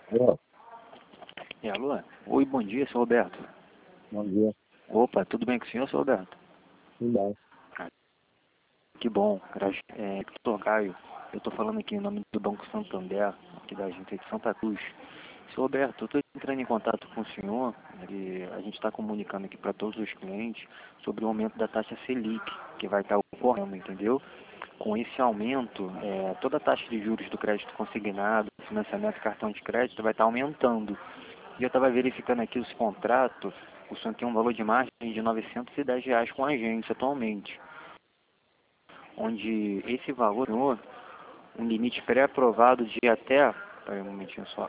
Ó, Alô? Oi, bom dia, seu Roberto. bom dia. Opa, tudo bem com o senhor, seu Roberto? Tudo bem. Que bom. Doutor Caio, eu estou falando aqui em nome do Banco Santander, aqui da agência de Santa Cruz. Seu Roberto, eu estou entrando em contato com o senhor e a gente está comunicando aqui para todos os clientes sobre o aumento da taxa Selic, que vai estar ocorrendo, entendeu? Com esse aumento, toda a taxa de juros do crédito consignado, financiamento e cartão de crédito vai estar aumentando. E eu estava verificando aqui os contratos, o senhor tem um valor de margem de R$ 910 com a agência atualmente, onde esse valor, senhor, um limite pré-aprovado de até, peraí um momentinho só,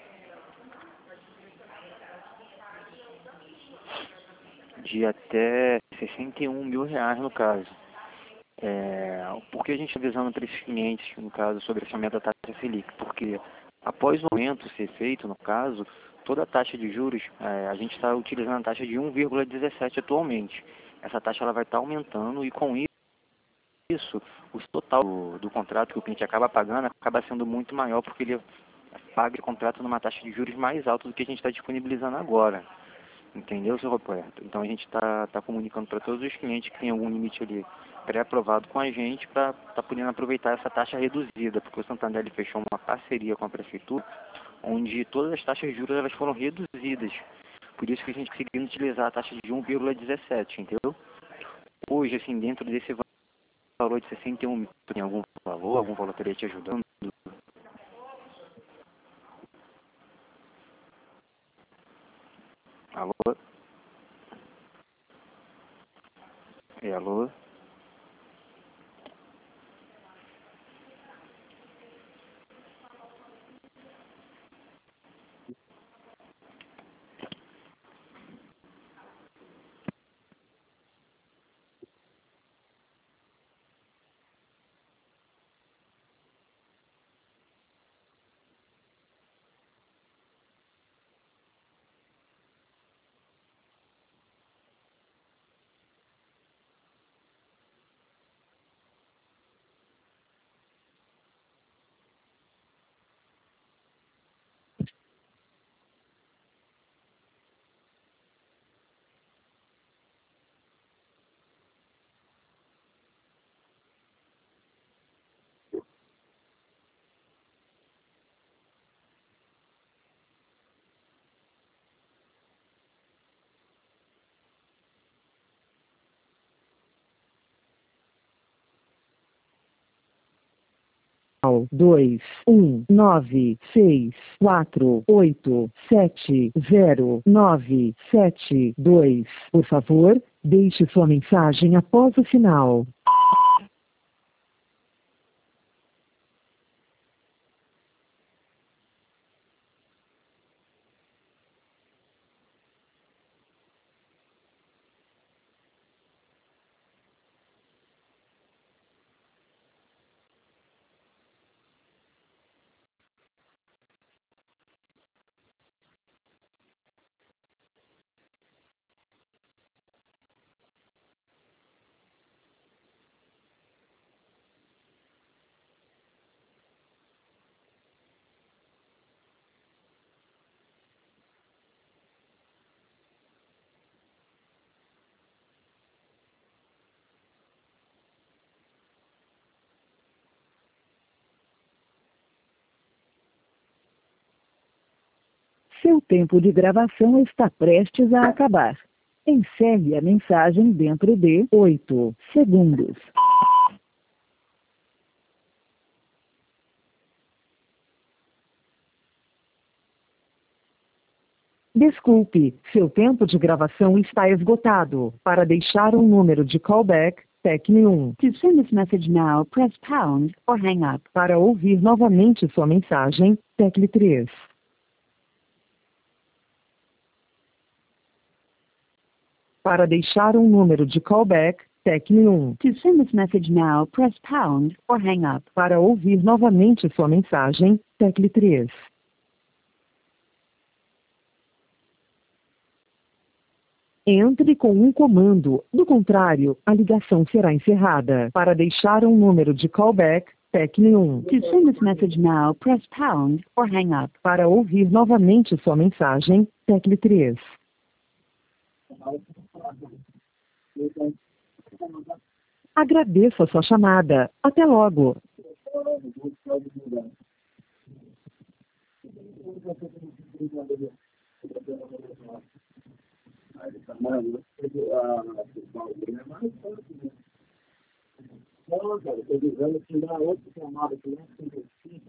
de até R$ 61.000 no caso. Por que a gente está avisando para esses clientes, no caso, sobre esse aumento da taxa Selic? Porque após o aumento ser feito, no caso, toda a taxa de juros, a gente está utilizando a taxa de 1,17 atualmente. Essa taxa ela vai estar aumentando e com isso, o total do contrato que o cliente acaba pagando acaba sendo muito maior porque ele paga o contrato numa taxa de juros mais alta do que a gente está disponibilizando agora. Entendeu, seu Roberto? Então a gente está comunicando para todos os clientes que tem algum limite ali pré-aprovado com a gente para estar podendo aproveitar essa taxa reduzida, porque o Santander ele fechou uma parceria com a prefeitura onde todas as taxas de juros elas foram reduzidas. Por isso que a gente conseguiu utilizar a taxa de 1,17, entendeu? Hoje, assim, dentro desse valor de 61 mil, tem algum valor que estaria te ajudando? Alô? Alô? Dois 1 9 6 4 8 7 0 9 7 2. Por favor, deixe sua mensagem após o sinal. Seu tempo de gravação está prestes a acabar. Encerre a mensagem dentro de 8 segundos. Desculpe, seu tempo de gravação está esgotado. Para deixar um número de callback, tecle 1. To send this message now, press pound or hang up. Para ouvir novamente sua mensagem, tecle 3. Para deixar um número de callback, tecle 1. To send this message now, press pound or hang up. Para ouvir novamente sua mensagem, tecle 3. Entre com um comando, do contrário, a ligação será encerrada. Para deixar um número de callback, Tecne 1. To send this message now, press pound or hang up. Para ouvir novamente sua mensagem, tecle 3. Agradeço a sua chamada. Até logo. Não, cara, estou dizendo que na outra chamada que não tem